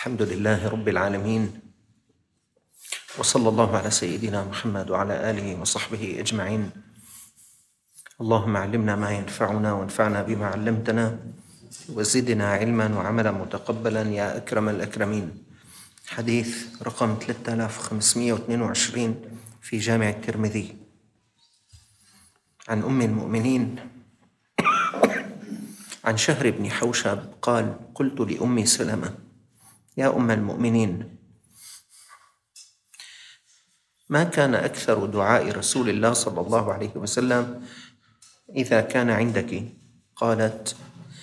الحمد لله رب العالمين، وصلى الله على سيدنا محمد وعلى آله وصحبه أجمعين. اللهم علمنا ما ينفعنا وانفعنا بما علمتنا وزدنا علما وعملا متقبلا يا أكرم الأكرمين. حديث رقم 3522 في جامع الترمذي عن أم المؤمنين عن شهر بن حوشب قال: قلت لأم سلمة: يا أم المؤمنين، ما كان أكثر دعاء رسول الله صلى الله عليه وسلم إذا كان عندك؟ قالت: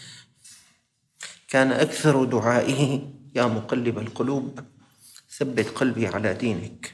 كان أكثر دعائه: يا مقلب القلوب ثبت قلبي على دينك.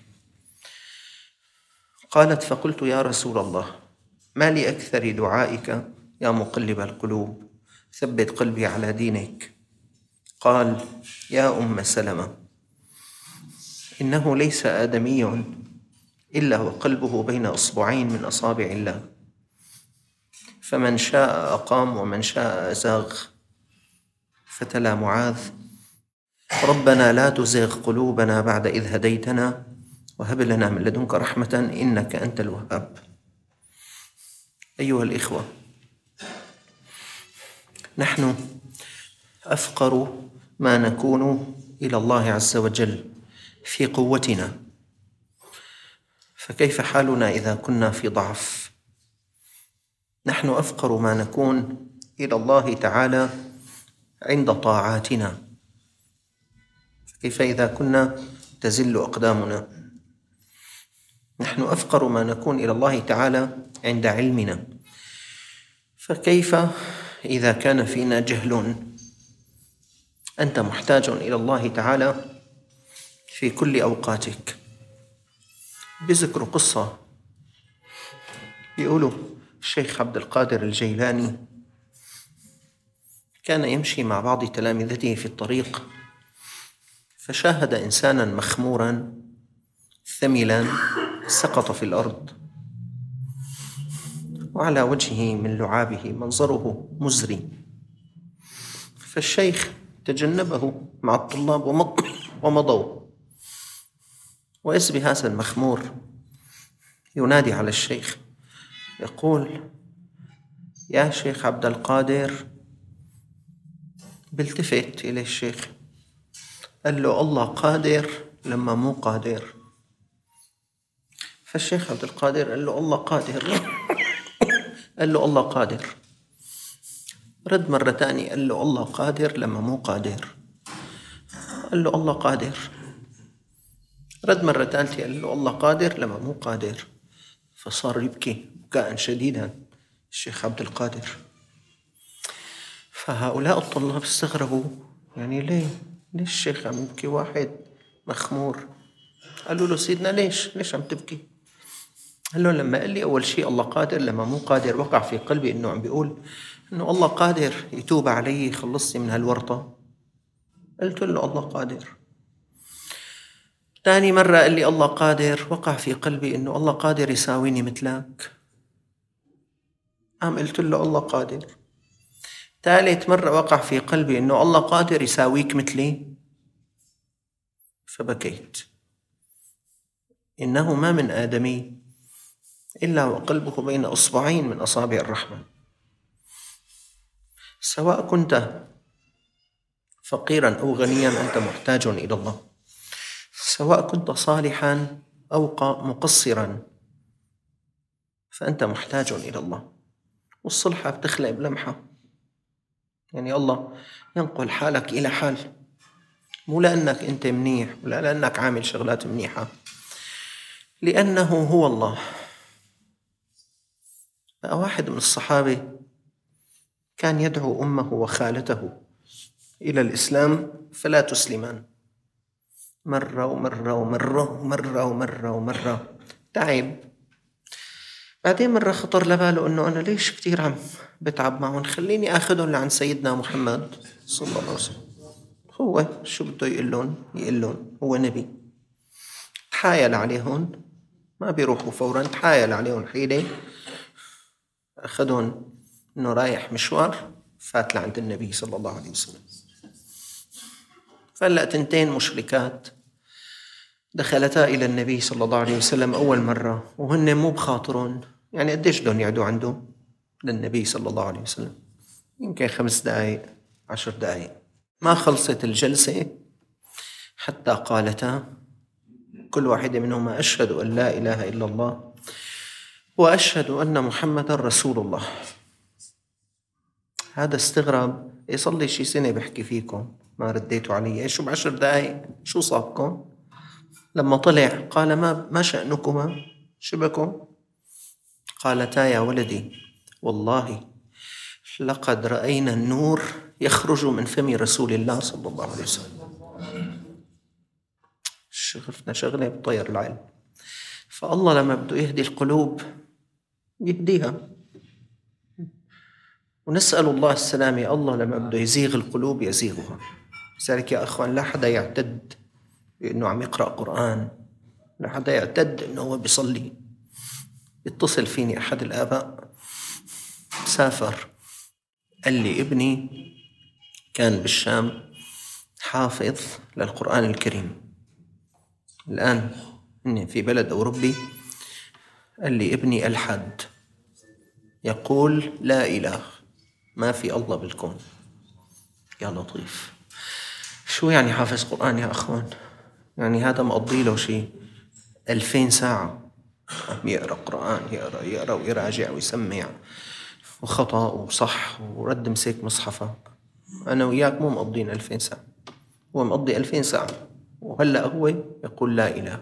قالت: فقلت: يا رسول الله، ما لأكثر دعائك يا مقلب القلوب ثبت قلبي على دينك؟ قال: يا أم سلمة، إنه ليس آدمي إلا وقلبه بين أصبعين من أصابع الله، فمن شاء أقام ومن شاء أزاغ. فتلا معاذ: ربنا لا تزغ قلوبنا بعد إذ هديتنا وهب لنا من لدنك رحمة إنك أنت الوهاب. أيها الإخوة، نحن أفقر ما نكون إلى الله عز وجل في قوتنا، فكيف حالنا إذا كنا في ضعف؟ نحن أفقر ما نكون إلى الله تعالى عند طاعاتنا، فكيف إذا كنا تزل أقدامنا؟ نحن أفقر ما نكون إلى الله تعالى عند علمنا، فكيف إذا كان فينا جهل؟ أنت محتاج إلى الله تعالى في كل أوقاتك. بذكر قصة، يقولوا الشيخ عبد القادر الجيلاني كان يمشي مع بعض تلامذته في الطريق، فشاهد إنسانا مخمورا ثملا سقط في الأرض وعلى وجهه من لعابه منظره مزري، فالشيخ تجنبه مع الطلاب ومضوا، وإذ بهذا المخمور ينادي على الشيخ يقول: يا شيخ عبد القادر. بالتفت إلى الشيخ قال له: الله قادر لما مو قادر. فالشيخ عبد القادر قال له: الله قادر. قال له: الله قادر. رد مرة تانية قال له: الله قادر لما مو قادر. قال له: الله قادر. رد مرة ثالثة قال له: الله قادر لما مو قادر. فصار يبكي بكاء شديدا الشيخ عبد القادر. فهؤلاء الطلاب استغربوا، يعني ليه الشيخ عم يبكي؟ واحد مخمور. قالوا له: سيدنا ليش عم تبكي؟ قال له: لما قال لي أول شيء الله قادر لما مو قادر، وقع في قلبي إنه عم بيقول إنه الله قادر يتوب علي يخلصني من هالورطة. قلت له: الله قادر. ثاني مرة قال لي الله قادر، وقع في قلبي إنه الله قادر يساويني مثلك. قلت له: الله قادر. ثالث مرة وقع في قلبي إنه الله قادر يساويك مثلي، فبكيت. إنه ما من آدمي إلا وقلبه بين أصبعين من أصابع الرحمن. سواء كنت فقيرا أو غنيا أنت محتاج إلى الله، سواء كنت صالحا أو مقصرا فأنت محتاج إلى الله. والصلحة بتخلق بلمحة، يعني الله ينقل حالك إلى حال، مو لأنك أنت منيح ولا لأنك عامل شغلات منيحة، لأنه هو الله. واحد من الصحابة كان يدعو أمه وخالته إلى الإسلام فلا تسلمان، مرة ومرة ومرة ومرة ومرة ومرة، تعب. بعدين مرة خطر لباله أنه أنا ليش كتير عم بتعب معهم، خليني أخذهم لعن سيدنا محمد صلى الله عليه وسلم. هو شو بده يقول لهم هو نبي. تحايل عليهم، ما بيروحوا فورا، تحايل عليهم حيلة، أخذهم أنه رايح مشوار، فات لعند النبي صلى الله عليه وسلم. فهلأ تنتين مشركات دخلتا إلى النبي صلى الله عليه وسلم أول مرة، وهن مو بخاطرون، يعني قديش بدهم يقعدوا عنده للنبي صلى الله عليه وسلم؟ يمكن 5 دقائق 10 دقائق. ما خلصت الجلسة حتى قالتا كل واحدة منهما: أشهد أن لا إله إلا الله وأشهد أن محمد رسول الله. هذا استغرب، صار لي شي سنة بحكي فيكم ما رديتوا علي، شو ب10 دقائق شو صابكم؟ لما طلع قال: ما شأنكما؟ شبكم؟ قالتا: يا ولدي والله لقد رأينا النور يخرج من فم رسول الله صلى الله عليه وسلم. شغلنا شغلة بطير العلم. فالله لما بده يهدي القلوب يهديها، ونسأل الله السلامة. الله لما بده يزيغ القلوب يزيغها. لذلك يا أخوان لا حدا يعتد بأنه عم يقرأ قرآن، لا حدا يعتد أنه هو بيصلي. يتصل فيني أحد الآباء سافر، قال لي: ابني كان بالشام حافظ للقرآن الكريم، الآن إني في بلد أوروبي. قال لي: ابني ألحد يقول لا إله، ما في الله بالكون. يا لطيف، شو يعني حافظ قرآن يا أخوان؟ يعني هذا مقضي له شيء 2000 ساعة عم يقرأ قرآن، يقرأ ويراجع ويسمع وخطأ وصح ورد مسك مصحفك. أنا وياك مو مقضين 2000 ساعة، هو مقضي 2000 ساعة وهلأ هو يقول لا إله.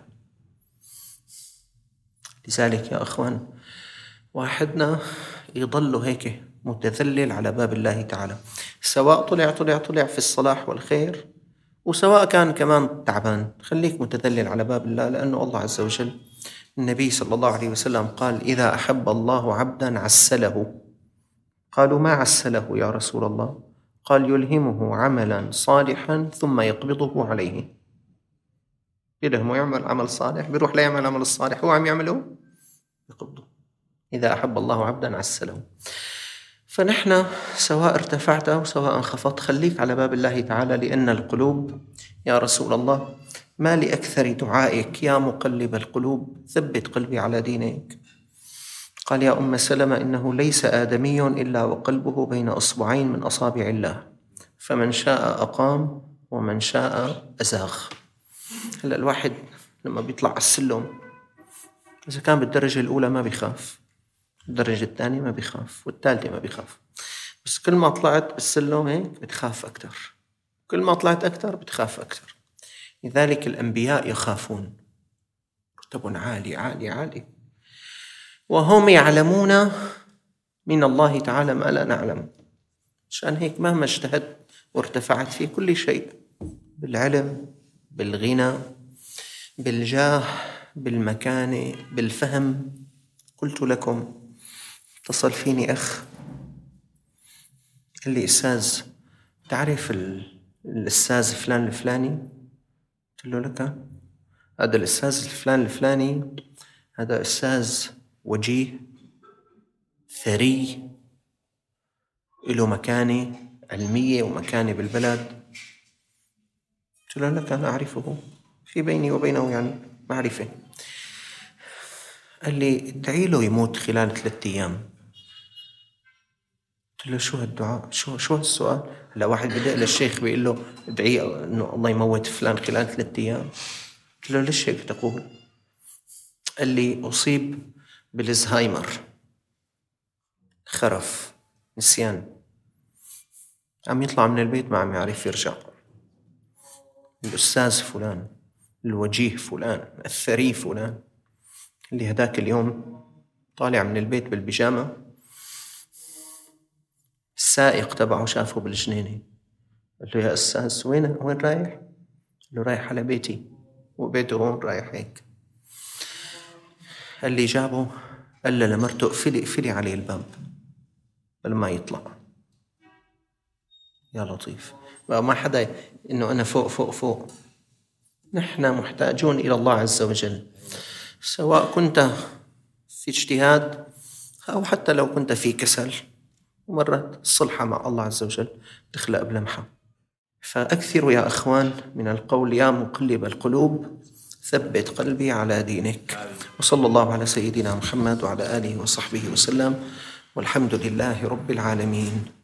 لذلك يا أخوان واحدنا يضل هيك متذلل على باب الله تعالى، سواء طلع في الصلاح والخير، وسواء كان كمان تعبان. خليك متذلل على باب الله، لأنه الله عز وجل، النبي صلى الله عليه وسلم قال: إذا أحب الله عبدا عسله. قالوا: ما عسله يا رسول الله؟ قال: يلهمه عملا صالحا ثم يقبضه عليه. يلهمه يعمل عمل صالح، بيروح لا يعمل عمل الصالح، هو عم يعمله يقبضه. إذا أحب الله عبدا عسله. فنحن سواء ارتفعت أو سواء انخفضت خليك على باب الله تعالى، لأن القلوب يا رسول الله ما لأكثر دعائك يا مقلب القلوب ثبت قلبي على دينك. قال: يا أم سلمة إنه ليس آدمي إلا وقلبه بين أصبعين من أصابع الله، فمن شاء أقام ومن شاء أزاغ. هلأ الواحد لما بيطلع على السلم إذا كان بالدرجة الأولى ما بيخاف، الدرجة الثانية ما بيخاف، والثالثة ما بيخاف، بس كل ما طلعت بالسلم هيك بتخاف أكثر، كل ما طلعت أكثر بتخاف أكثر. لذلك الأنبياء يخافون، رتب عالي عالي عالي، وهم يعلمون من الله تعالى ما لا نعلم. عشان هيك مهما اجتهدت وارتفعت في كل شيء، بالعلم، بالغنى، بالجاه، بالمكانة، بالفهم. قلت لكم اتصل فيني أخ قال لي: أستاذ تعرف الأستاذ فلان الفلاني؟ قلت له: لك هذا الأستاذ الفلان الفلاني هذا أستاذ وجيه ثري، له مكانة علمية ومكانة بالبلد. قلت له: لك أنا أعرفه، في بيني وبينه يعني معرفة. قال لي: ادعي له يموت خلال 3 أيام. قلت له: شو هالدعاء؟ شو هالسؤال؟ هلا واحد بدأ للشيخ بيقول له ادعي إنه الله يموت فلان خلال 3 أيام. قلت له: ليش هيك تقول؟ قال لي: أصيب بالزهايمر، خرف، نسيان، عم يطلع من البيت ما عم يعرف يرجع. الأستاذ فلان، الوجيه فلان، الثري فلان، اللي هداك اليوم طالع من البيت بالبيجامة، السائق تبعه شافه بالجنينة، قال له: يا أستاذ وين رايح؟ قال له: رايح على بيتي، وبيته هون، رايح هيك. قال لي: جابه قال له لمرته: اقفلي عليه الباب لما يطلع. يا لطيف، بقى ما حدا إنه أنا فوق. نحن محتاجون إلى الله عز وجل، سواء كنت في اجتهاد أو حتى لو كنت في كسل. ومرات الصلحة مع الله عز وجل تخلق بلمحة. فأكثروا يا أخوان من القول يا مقلب القلوب ثبت قلبي على دينك. وصلى الله على سيدنا محمد وعلى آله وصحبه وسلم، والحمد لله رب العالمين.